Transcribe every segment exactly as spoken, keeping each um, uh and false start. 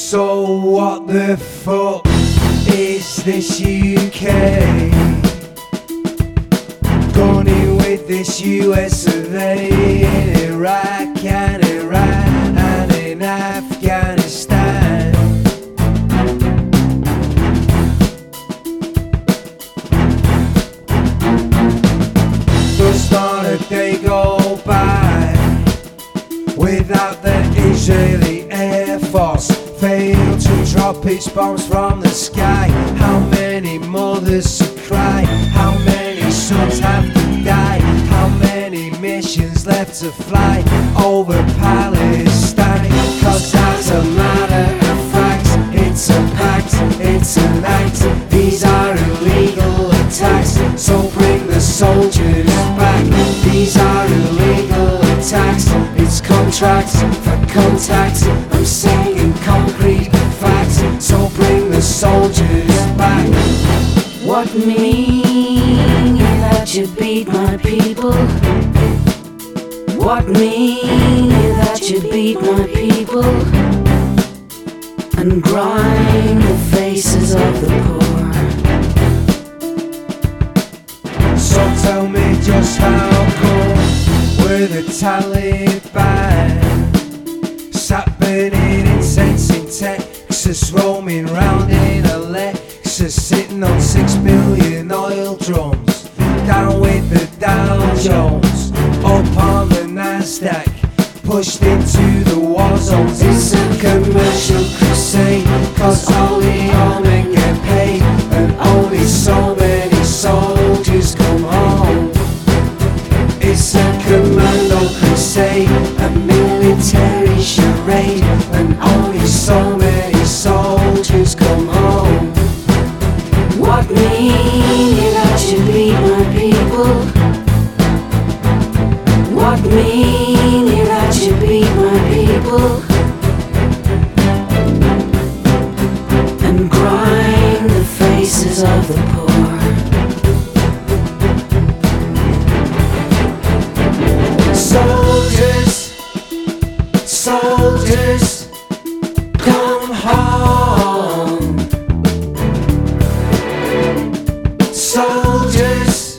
So what the fuck is this U K? Gone in with this U S of A in Iraq and Iran and in Afghanistan. There's not a day go by without the Israeli Air Force fail to drop its bombs from the sky. How many mothers to cry? How many sons have to die? How many missions left to fly over Palestine? Cause as a matter of fact, it's a pact, it's an act. These are illegal attacks, so bring the soldiers back. These are illegal attacks, it's contracts for contacts. I'm saying concrete facts, so bring the soldiers back. What mean you that you beat my people? What mean you that you beat my people and grind the faces of the poor? So tell me just how come we're the Taliban, sat burning incense in Texas, roaming round in a Lexus, sitting on six billion oil drums, down with the Dow Jones, up on the Nasdaq, pushed into the war zones. It's a commercial crusade, cause only all men get paid, and only so many soldiers come home. It's a commando crusade, a military charade, and only so many soldiers come home. What mean you that you beat my people? What mean you that you beat my people and grind the faces of the poor? Soldiers, soldiers, come home. Soldiers,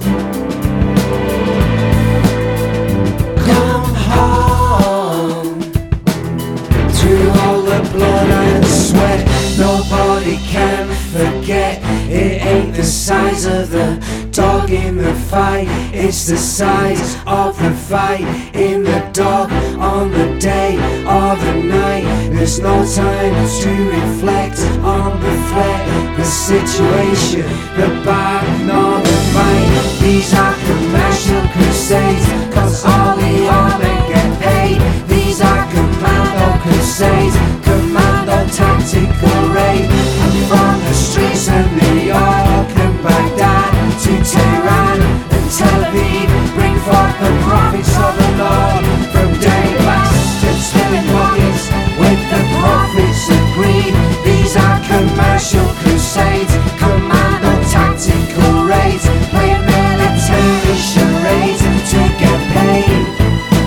come home. Through all the blood and sweat, nobody can forget. It ain't the size of the dog in the fight, it's the size of the fight in the dog on the day or the night. There's no time to reflect on the threat, the situation, the bad nor the fight. These are commercial crusades, cause all the all men get paid. These are commando crusades, commando tactical raid. From the streets of New York and Baghdad to Tehran and Tel Aviv, bring forth the prophets of the Lord. From day bastards filling pockets with the prophets of greed. These are commercial crusades, commando tactical raids, play military charades to get paid.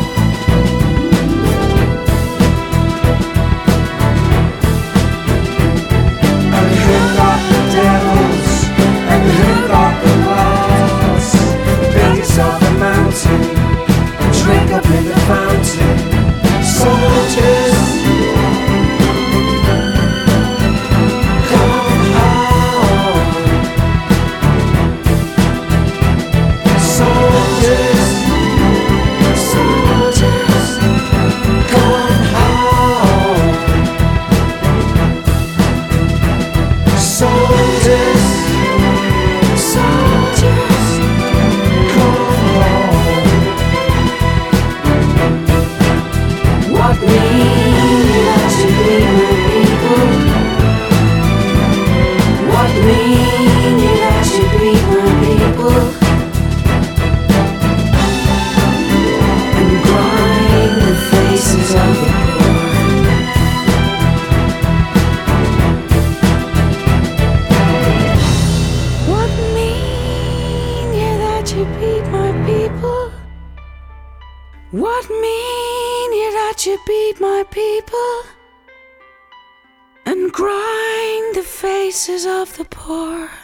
And who got the devils? And who got the laws? Biggest of the mountain, drink up in the fountain. Soldiers, come home. Soldiers, soldiers, come home. Soldiers, soldiers, come home. What mean you that you beat my people? What mean you that you beat my people and grind the faces of the poor? What mean you that you beat my people? What mean you that you beat my people and grind the faces of the poor.